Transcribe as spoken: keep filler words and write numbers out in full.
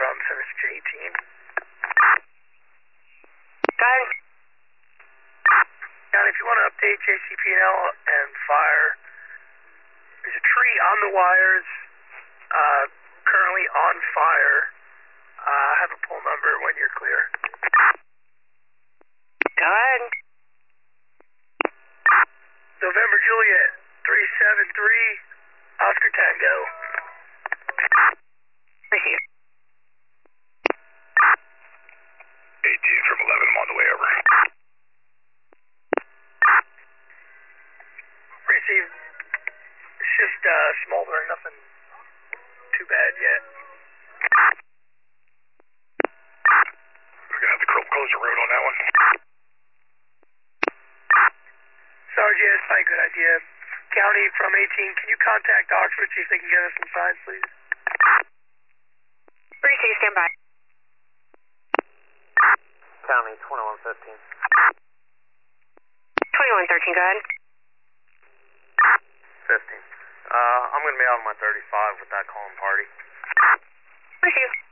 from Finish J eighteen. Go ahead. Now, if you want to update J C P L and fire, there's a tree on the wires, uh, currently on fire. Uh, I have a pull number when you're clear. Go ahead. November Juliet, three seven three, Oscar Tango. Receive. eighteen from eleven, I'm on the way over. Receive. It's just uh, smoldering, nothing too bad yet. We're gonna have to close the road on that one. Sarge, yeah, it's probably a good idea. County from eighteen, can you contact Oxford, see if they can get us some signs, please? Receive, stand by. County, twenty-one fifteen. twenty-one thirteen, go ahead. fifteen. Uh, I'm going to be out on my thirty-five with that calling party. Receive.